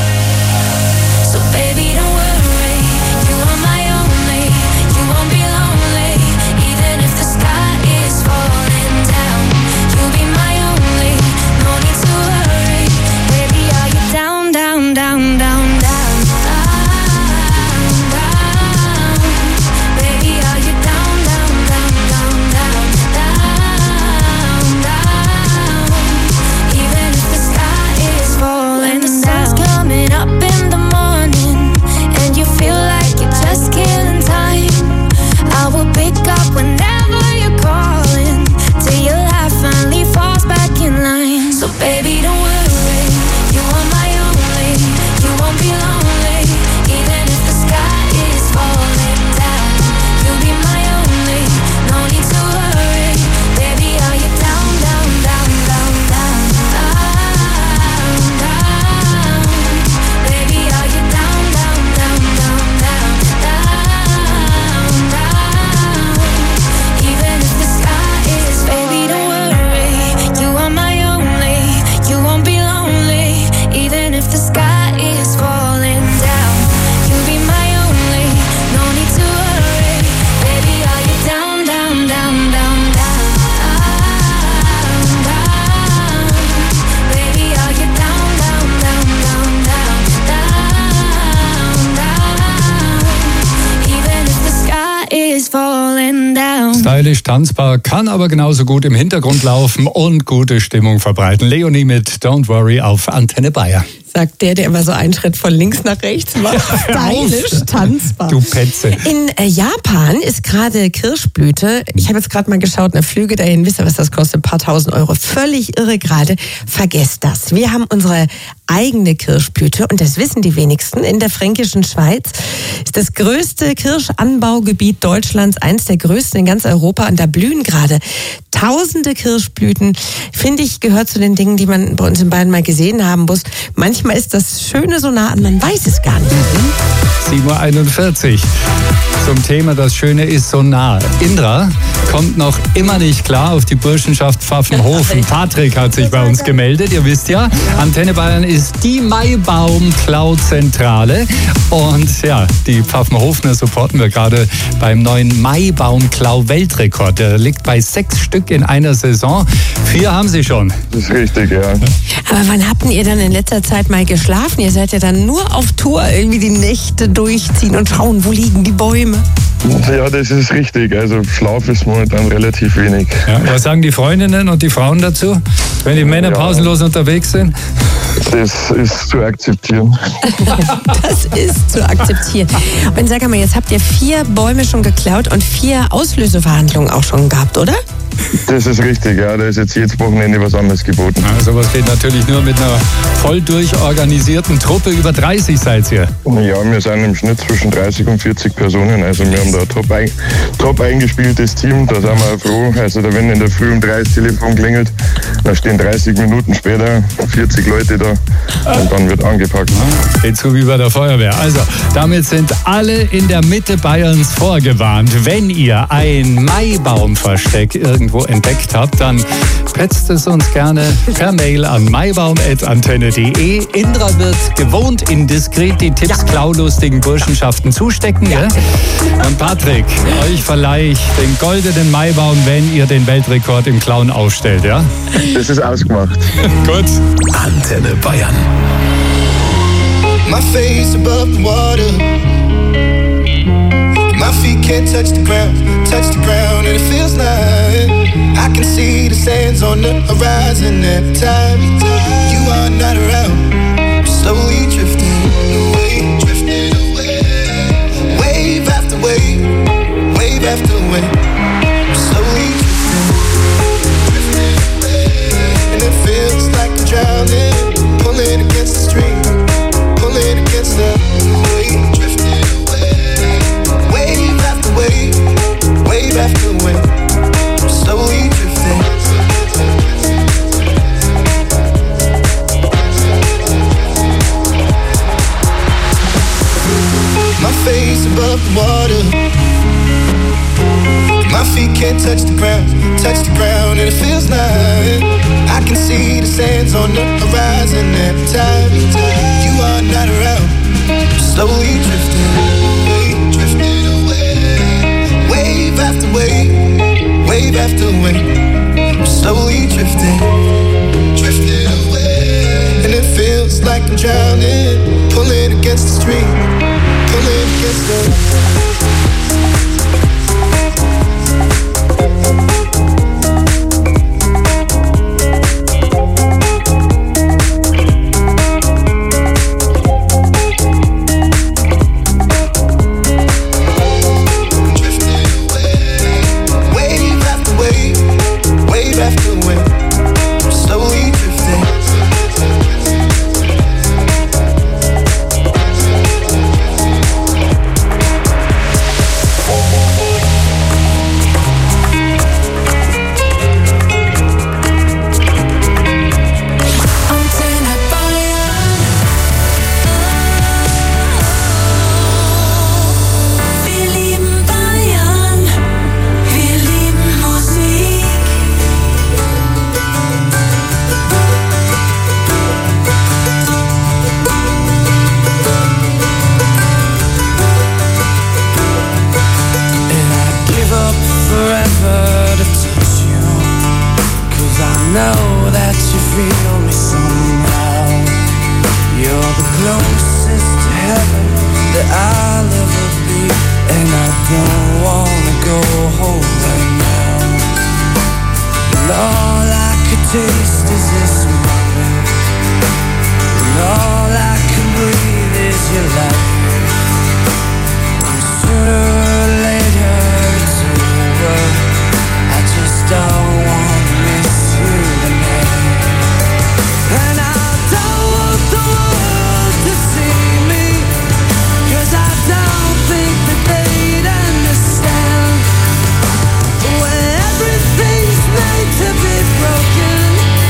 Speaker 14: So baby, don't worry, you are my only, you won't be lonely, even if the sky is falling down. You'll be my only, no need to worry. Baby, are you down, down, down, down, down, down, down? Baby, are you down, down, down, down, down, down, down? Even if the sky is falling when the sun's coming up in the morning and you feel like you're just killing time, I will pick up whenever you're calling till your life finally falls back in line. So baby, don't worry, you are my only, you won't be lonely, even if the sky is falling down. You'll be my only, no need to worry. Baby, are you down, down, down, down, down, down, down? Baby, are you down, down, down, down, down, down, down? Even if the sky is, baby, don't worry, you are my only, you won't be lonely, even if the sky is falling down. You'll be my only, no need to worry. Baby, are you down, down, down, down, down, down? Baby, are you down, down, down, down, down, down, even if the sky is falling down.
Speaker 3: Stylisch, tanzbar, kann aber genauso gut im Hintergrund laufen und gute Stimmung verbreiten. Leonie mit Don't Worry auf Antenne Bayern.
Speaker 7: Sagt der immer so einen Schritt von links nach rechts macht. Stylisch, tanzbar.
Speaker 3: Du Petze.
Speaker 7: In Japan ist gerade Kirschblüte. Ich habe jetzt gerade mal geschaut, eine Flüge dahin, wisst ihr, was das kostet? Ein paar tausend Euro. Völlig irre gerade. Vergesst das. Wir haben unsere eigene Kirschblüte und das wissen die wenigsten. In der fränkischen Schweiz ist das größte Kirschanbaugebiet Deutschlands, eins der größten in ganz Europa, und da blühen gerade tausende Kirschblüten. finde ich, gehört zu den Dingen, die man bei uns in Bayern mal gesehen haben muss. Manchmal ist das Schöne so nah an, man weiß es gar nicht.
Speaker 3: 7:41 Uhr. Zum Thema Das Schöne ist so nah. Indra kommt noch immer nicht klar auf die Burschenschaft Pfaffenhofen. Patrick hat sich bei uns gemeldet. Ihr wisst ja, Antenne Bayern ist die Maibaum-Klau-Zentrale. Und ja, die Pfaffenhofener supporten wir gerade beim neuen Maibaum-Klau-Weltrekord. Der liegt bei 6 Stück in einer Saison. 4 haben sie schon.
Speaker 6: Das ist richtig, ja.
Speaker 7: Aber wann habt ihr dann in letzter Zeit mal geschlafen? Ihr seid ja dann nur auf Tour, irgendwie die Nächte durchziehen und schauen, wo liegen die Bäume.
Speaker 6: Ja, das ist richtig. Also Schlaf ist momentan relativ wenig.
Speaker 3: Ja, was sagen die Freundinnen und die Frauen dazu, wenn die Männer pausenlos unterwegs sind?
Speaker 6: Das ist zu akzeptieren.
Speaker 7: Das ist zu akzeptieren. Und sag mal, jetzt habt ihr 4 Bäume schon geklaut und 4 Auslöseverhandlungen auch schon gehabt, oder?
Speaker 6: Das ist richtig, ja. Da ist jetzt jedes Wochenende was anderes geboten.
Speaker 3: Ja, sowas geht natürlich nur mit einer voll durchorganisierten Truppe. Über 30 seid ihr.
Speaker 6: Ja, wir sind im Schnitt zwischen 30 und 40 Personen. Also wir haben da ein top eingespieltes Team. Da sind wir auch froh. Also da, wenn in der Früh um 3 das Telefon klingelt, da stehen 30 Minuten später 40 Leute da und dann wird angepackt.
Speaker 3: Geht so wie bei der Feuerwehr. Also damit sind alle in der Mitte Bayerns vorgewarnt. Wenn ihr ein Maibaumversteck irgendwo entdeckt habt, dann petzt es uns gerne per Mail an maibaum@antenne.de. Indra wird gewohnt indiskret die Tipps klaulustigen Burschenschaften zustecken. Ja. Und Patrick, euch verleihe ich den goldenen Maibaum, wenn ihr den Weltrekord im Klauen aufstellt. Ja?
Speaker 6: Das ist ausgemacht.
Speaker 3: Gut.
Speaker 23: Antenne Bayern.
Speaker 10: My face above the water. My feet can't touch the ground, and it feels like I can see the sands on the horizon every time you are not around. I'm slowly drifting away, wave after wave, wave after wave. I'm slowly drifting away, and it feels like I'm drowning, pulling against the stream, pulling against the wave, drifting away, wave after wave, wave after wave. I'm slowly drifting. My face above the water. My feet can't touch the ground, and it feels like I can see the sands on the horizon every time you are not around. I'm slowly drifting away, wave after wave, wave after wave. I'm slowly drifting away, and it feels like I'm drowning, pulling against the stream, pulling against the.
Speaker 11: Everything's made to be broken.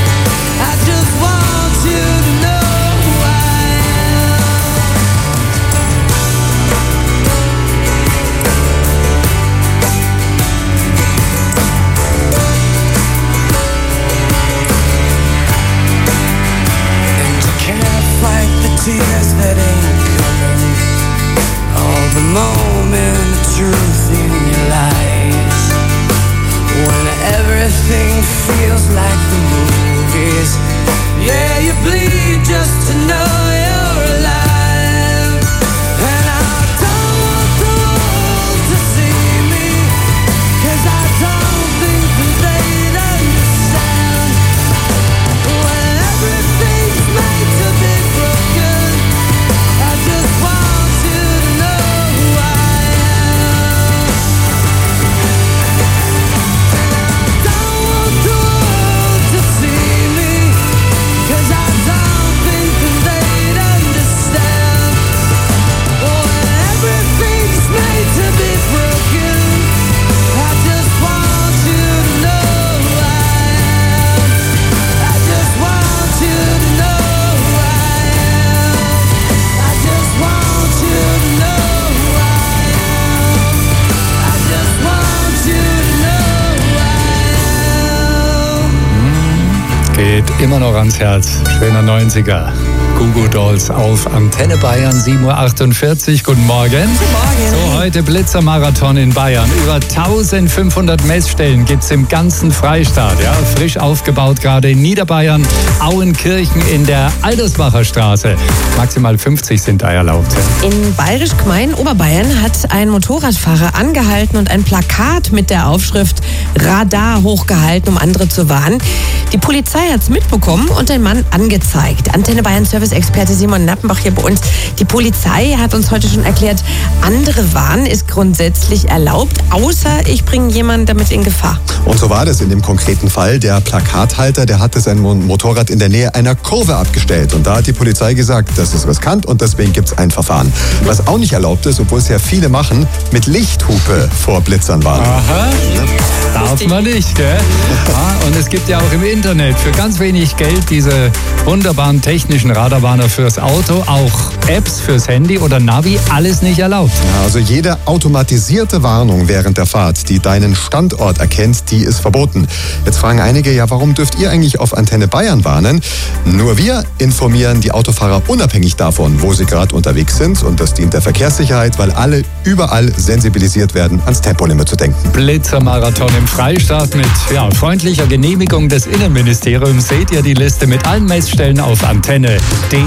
Speaker 3: geht immer noch ans Herz. Schöner 90er. Goo Goo Dolls auf Antenne Bayern, 7.48 Uhr. Guten Morgen.
Speaker 7: Guten Morgen.
Speaker 3: So, heute Blitzermarathon in Bayern. Über 1500 Messstellen gibt es im ganzen Freistaat. Ja, frisch aufgebaut gerade in Niederbayern, Auenkirchen in der Aldersbacher Straße. Maximal 50 sind da erlaubt. Ja.
Speaker 7: In Bayerisch-Gmein, Oberbayern, hat ein Motorradfahrer angehalten und ein Plakat mit der Aufschrift Radar hochgehalten, um andere zu warnen. Die Polizei hat es mitbekommen und den Mann angezeigt. Antenne Bayern Service-Experte Simon Nappenbach hier bei uns. Die Polizei hat uns heute schon erklärt, andere warnen ist grundsätzlich erlaubt, außer ich bringe jemanden damit in Gefahr.
Speaker 9: Und so war das in dem konkreten Fall. Der Plakathalter, der hatte sein Motorrad in der Nähe einer Kurve abgestellt. Und da hat die Polizei gesagt, das ist riskant und deswegen gibt es ein Verfahren. Was auch nicht erlaubt ist, obwohl es ja viele machen, mit Lichthupe vor Blitzern warnen.
Speaker 3: Aha, darf man nicht, gell? Ja, und es gibt ja auch im Internet für ganz wenig Geld diese wunderbaren technischen Radarwarner fürs Auto, auch Apps fürs Handy oder Navi, alles nicht erlaubt.
Speaker 9: Ja, also jede automatisierte Warnung während der Fahrt, die deinen Standort erkennt, die ist verboten. Jetzt fragen einige, ja, warum dürft ihr eigentlich auf Antenne Bayern warnen? Nur wir informieren die Autofahrer unabhängig davon, wo sie gerade unterwegs sind. Und das dient der Verkehrssicherheit, weil alle überall sensibilisiert werden, ans Tempolimit zu denken.
Speaker 3: Blitzermarathon im Freistaat mit freundlicher Genehmigung des Innenministeriums. Seht ihr die Liste mit allen Messstellen auf antenne.de.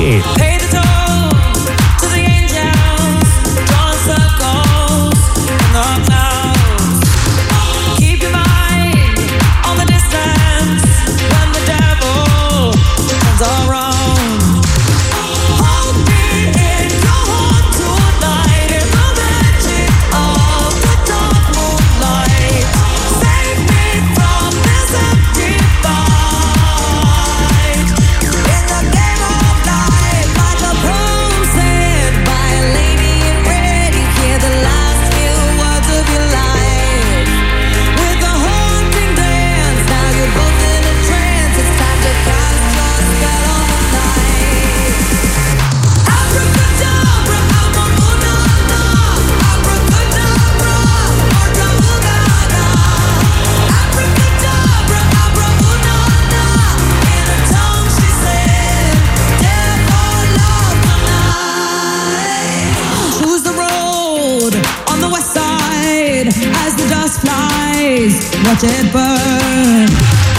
Speaker 12: Watch it burn.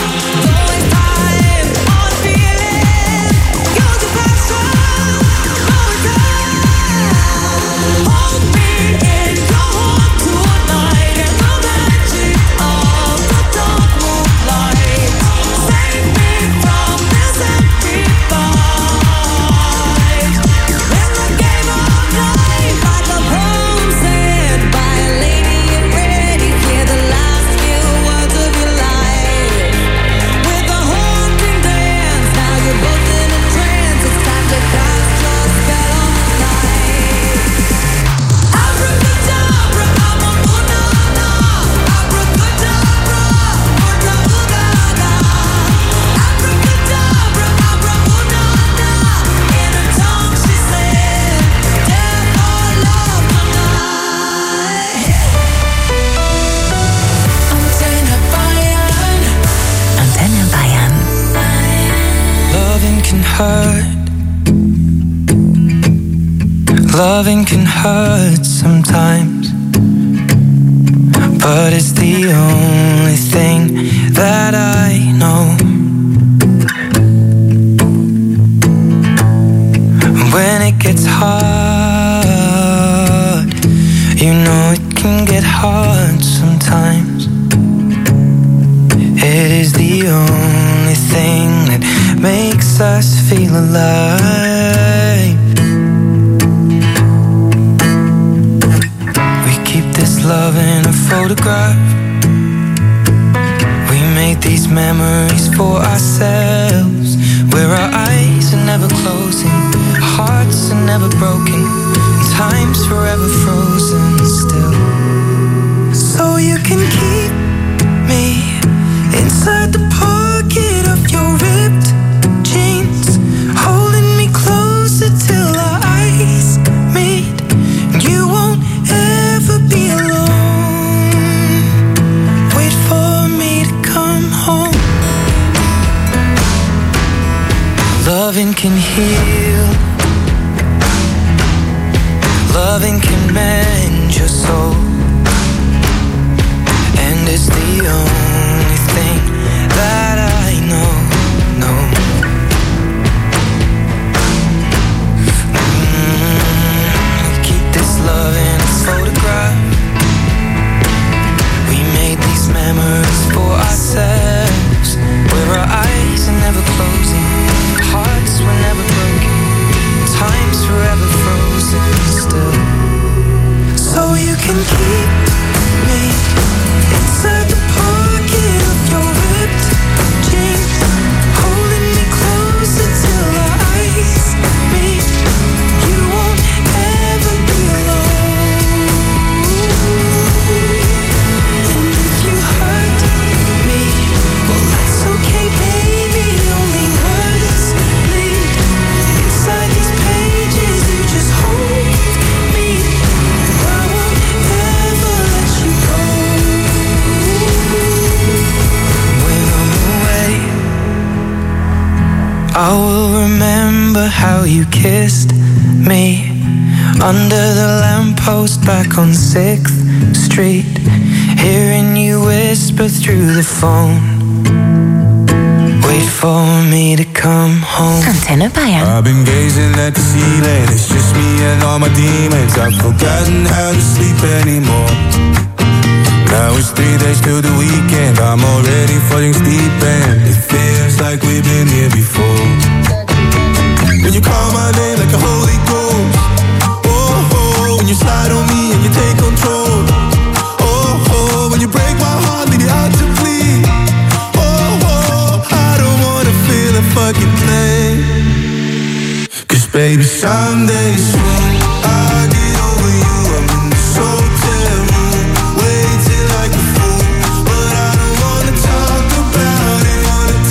Speaker 1: Loving can hurt sometimes, but it's the only thing that I know. When it gets hard, you know it can get hard sometimes. It is the only thing that makes us feel alive. Love in a photograph. We made these memories for ourselves, where our eyes are never closing, hearts are never broken, time's forever frozen still. So you can keep me inside the pocket of your ripped jeans, holding me closer till our eyes meet. You won't ever be alone. Wait for me to come home. Loving can heal. Loving can mend your soul. And it's the only thing that I know. Keep this love in its photograph. We made these memories for ourselves, where our eyes are never closing, hearts were never broken, time's forever frozen still. So you can keep me inside the pocket of your ripped jeans, holding me closer till our eyes meet. You won't ever be alone. And if you hurt me, well that's okay, baby. Only words bleed inside these pages. You just hold me. I won't ever let you go. When I'm away, I will remember how you kissed me under the lamppost back on 6th Street, hearing you whisper through the phone, wait for me to come home.
Speaker 2: Antenne Bayern.
Speaker 15: I've been gazing at the ceiling, it's just me and all my demons. I've forgotten how to sleep anymore. Now it's 3 days till the weekend, I'm already falling deep and it feels like we've been here before. When you call my name like a holy ghost, oh, oh, when you slide on me and you take control, oh, oh, when you break my heart, leave it out to bleed, oh, oh, I don't wanna feel a fucking thing. Cause baby, someday soon I'll get over you. I'm in this hotel room, waiting like a fool, but I don't wanna talk about it,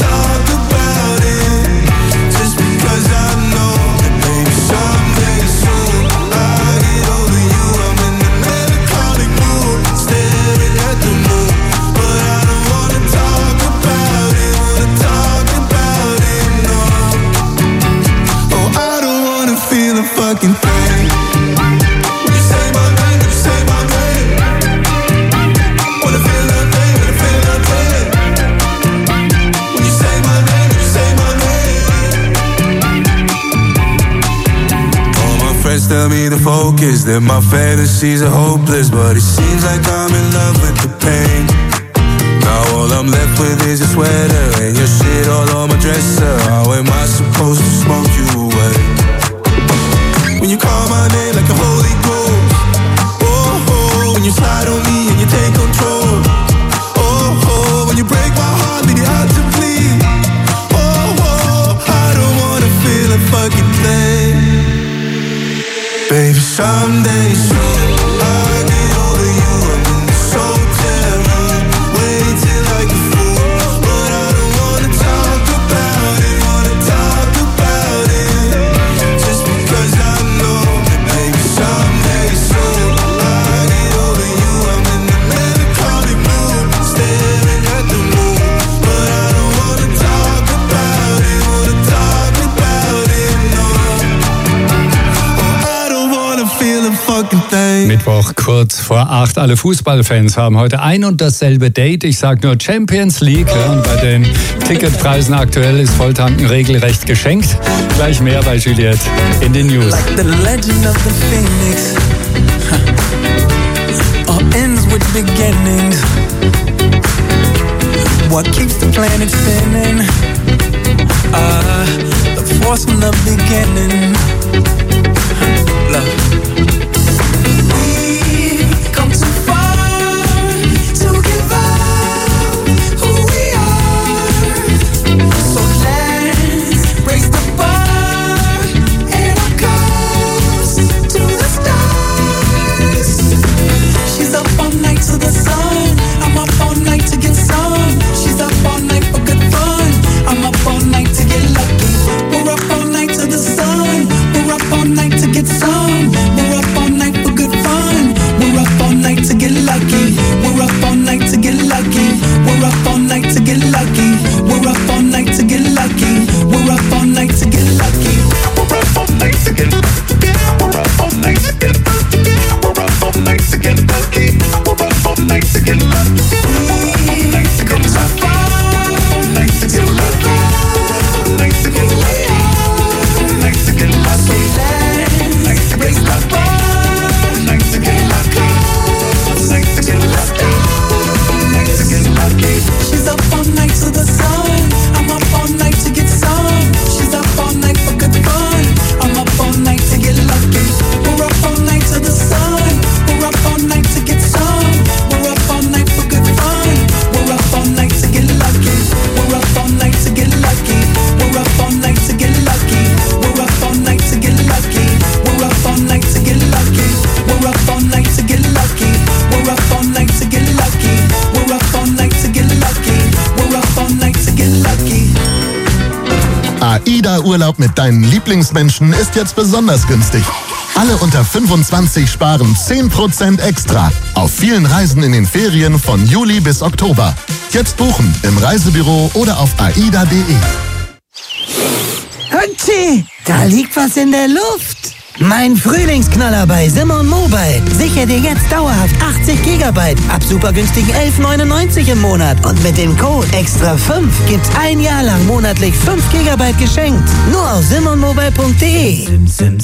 Speaker 15: just because I know that baby, someday soon I'll get over you. I'm in a melancholic mood, staring at the moon, but I don't wanna talk about it, no. Oh, I don't wanna feel a fucking thing. When you say my name, when you say my name, wanna feel nothing, wanna feel nothing. When you say my name, when you say my name. All my friends tell me to focus, that my fantasies are hopeless, but it seems like I'm in love with the pain. Now all I'm left with is a sweater and your shit all on my dresser. How am I supposed to smoke you away? When you call my name like a holy ghost, oh, oh, when you slide on me and you take control, oh, oh, when you break my heart, leave it out to bleed, oh, oh, I don't wanna feel a fucking thing. Baby, someday soon I'll get over you. I'm in this hotel room, waiting like a fool, but I don't wanna talk about it, just because I know that baby, someday soon I'll get over you. I'm in a melancholic mood, staring at the moon, but I don't wanna talk about it, no. Oh, I don't wanna feel a fucking thing.
Speaker 3: Mittwoch kurz vor 8. Alle Fußballfans haben heute ein und dasselbe Date. Ich sag nur Champions League. Ja, und bei den Ticketpreisen aktuell ist Volltanken regelrecht geschenkt. Gleich mehr bei Juliette in den News.
Speaker 1: Like the legend of the phoenix, all ends with beginnings. What keeps the planet spinning? The force from the beginning. Love. We've come too far to give up who we are. So let's raise the bar and our cups to the stars. She's up all night to the sun, I'm up all night to get some. She's up all night for good fun, I'm up all night to get lucky. We're up all night to the sun, we're up all
Speaker 2: AIDA-Urlaub mit deinen Lieblingsmenschen ist jetzt besonders günstig. Alle unter 25 sparen 10% extra auf vielen Reisen in den Ferien von Juli bis Oktober. Jetzt buchen im Reisebüro oder auf aida.de.
Speaker 16: Hützi, da liegt was in der Luft. Mein Frühlingsknaller bei Simon Mobile. Sichere dir jetzt dauerhaft 80 GB ab super günstigen 11,99 im Monat. Und mit dem Code EXTRA5 gibt's ein Jahr lang monatlich 5 GB geschenkt. Nur auf simonmobile.de.